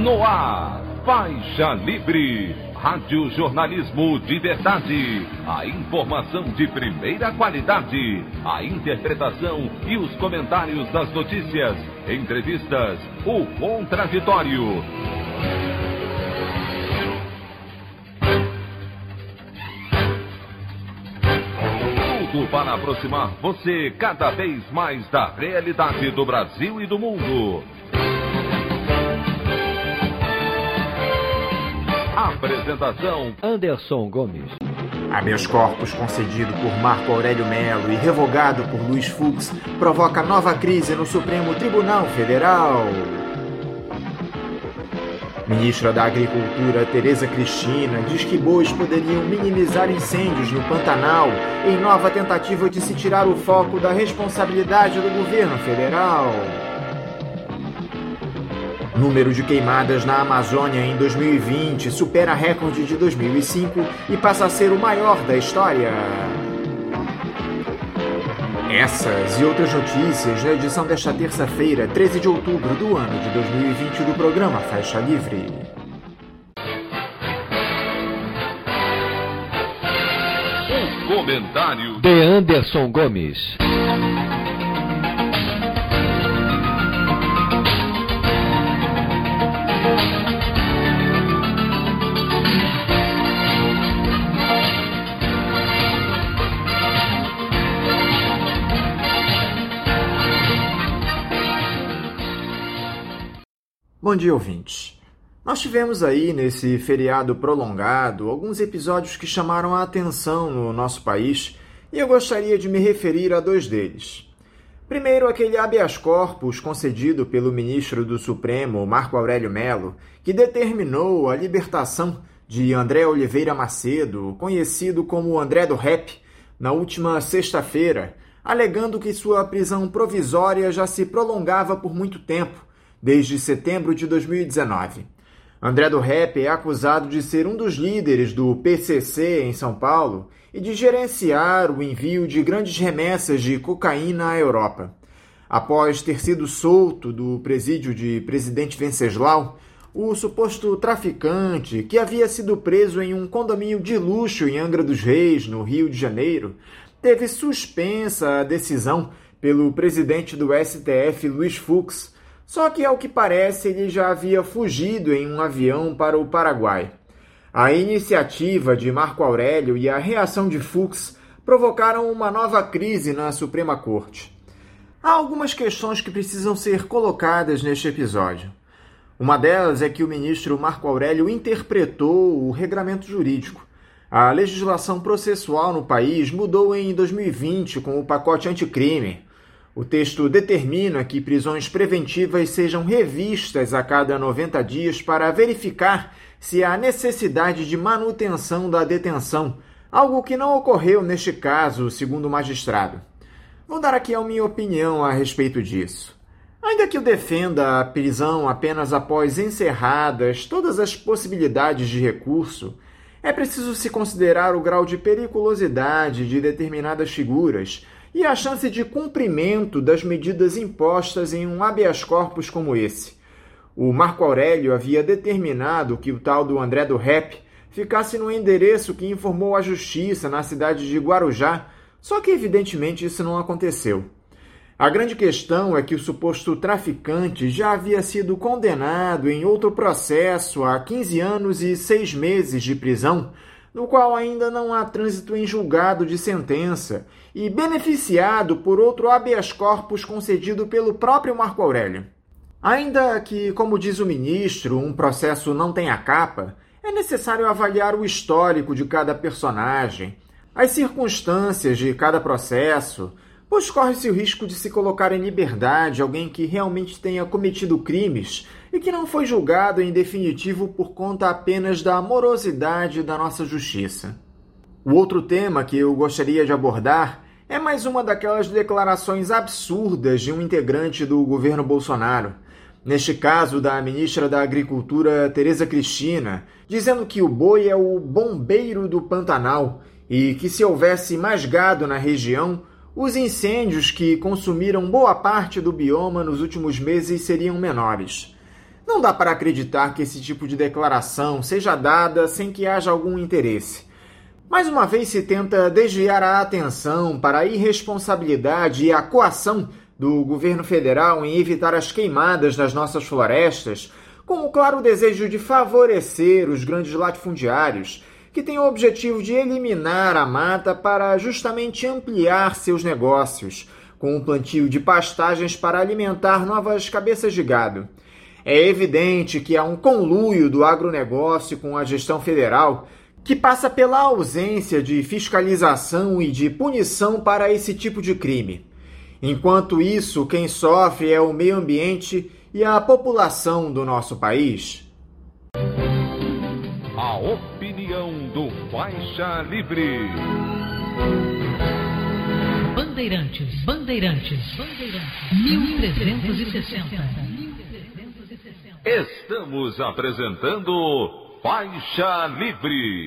No ar, Faixa Livre, rádio jornalismo de verdade, a informação de primeira qualidade, a interpretação e os comentários das notícias, entrevistas, o contraditório. Tudo para aproximar você cada vez mais da realidade do Brasil e do mundo. Apresentação: Anderson Gomes. Habeas corpus concedido por Marco Aurélio Melo e revogado por Luiz Fux provoca nova crise no Supremo Tribunal Federal. Ministra da Agricultura, Tereza Cristina, diz que bois poderiam minimizar incêndios no Pantanal em nova tentativa de se tirar o foco da responsabilidade do governo federal. Número de queimadas na Amazônia em 2020 supera recorde de 2005 e passa a ser o maior da história. Essas e outras notícias na edição desta terça-feira, 13 de outubro do ano de 2020 do programa Faixa Livre. O comentário de Anderson Gomes. Bom dia, ouvintes. Nós tivemos aí, nesse feriado prolongado, alguns episódios que chamaram a atenção no nosso país e eu gostaria de me referir a dois deles. Primeiro, aquele habeas corpus concedido pelo ministro do Supremo, Marco Aurélio Melo, que determinou a libertação de André Oliveira Macedo, conhecido como André do Rap, na última sexta-feira, alegando que sua prisão provisória já se prolongava por muito tempo, desde setembro de 2019. André do Rap é acusado de ser um dos líderes do PCC em São Paulo e de gerenciar o envio de grandes remessas de cocaína à Europa. Após ter sido solto do presídio de Presidente Venceslau, o suposto traficante, que havia sido preso em um condomínio de luxo em Angra dos Reis, no Rio de Janeiro, teve suspensa a decisão pelo presidente do STF, Luiz Fux. Só que, ao que parece, ele já havia fugido em um avião para o Paraguai. A iniciativa de Marco Aurélio e a reação de Fux provocaram uma nova crise na Suprema Corte. Há algumas questões que precisam ser colocadas neste episódio. Uma delas é que o ministro Marco Aurélio interpretou o regramento jurídico. A legislação processual no país mudou em 2020 com o pacote anticrime. O texto determina que prisões preventivas sejam revistas a cada 90 dias para verificar se há necessidade de manutenção da detenção, algo que não ocorreu neste caso, segundo o magistrado. Vou dar aqui a minha opinião a respeito disso. Ainda que eu defenda a prisão apenas após encerradas todas as possibilidades de recurso, é preciso se considerar o grau de periculosidade de determinadas figuras e a chance de cumprimento das medidas impostas em um habeas corpus como esse. O Marco Aurélio havia determinado que o tal do André do Rap ficasse no endereço que informou a justiça na cidade de Guarujá, só que evidentemente isso não aconteceu. A grande questão é que o suposto traficante já havia sido condenado em outro processo a 15 anos e 6 meses de prisão, no qual ainda não há trânsito em julgado de sentença, e beneficiado por outro habeas corpus concedido pelo próprio Marco Aurélio. Ainda que, como diz o ministro, um processo não tenha capa, é necessário avaliar o histórico de cada personagem, as circunstâncias de cada processo, pois corre-se o risco de se colocar em liberdade alguém que realmente tenha cometido crimes e que não foi julgado em definitivo por conta apenas da morosidade da nossa justiça. O outro tema que eu gostaria de abordar é mais uma daquelas declarações absurdas de um integrante do governo Bolsonaro, neste caso da ministra da Agricultura, Tereza Cristina, dizendo que o boi é o bombeiro do Pantanal e que se houvesse mais gado na região, os incêndios que consumiram boa parte do bioma nos últimos meses seriam menores. Não dá para acreditar que esse tipo de declaração seja dada sem que haja algum interesse. Mais uma vez se tenta desviar a atenção para a irresponsabilidade e a coação do governo federal em evitar as queimadas das nossas florestas, com o claro desejo de favorecer os grandes latifundiários, que têm o objetivo de eliminar a mata para justamente ampliar seus negócios, com o plantio de pastagens para alimentar novas cabeças de gado. É evidente que há um conluio do agronegócio com a gestão federal, que passa pela ausência de fiscalização e de punição para esse tipo de crime. Enquanto isso, quem sofre é o meio ambiente e a população do nosso país. A opinião do Faixa Livre. Bandeirantes, 1360. Estamos apresentando Faixa Livre.